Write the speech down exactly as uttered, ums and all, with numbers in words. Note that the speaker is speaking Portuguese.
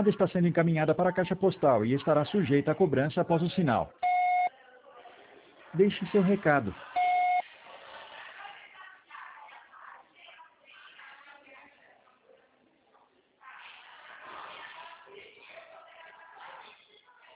está sendo encaminhada para a caixa postal e estará sujeita à cobrança após o sinal. Deixe seu recado.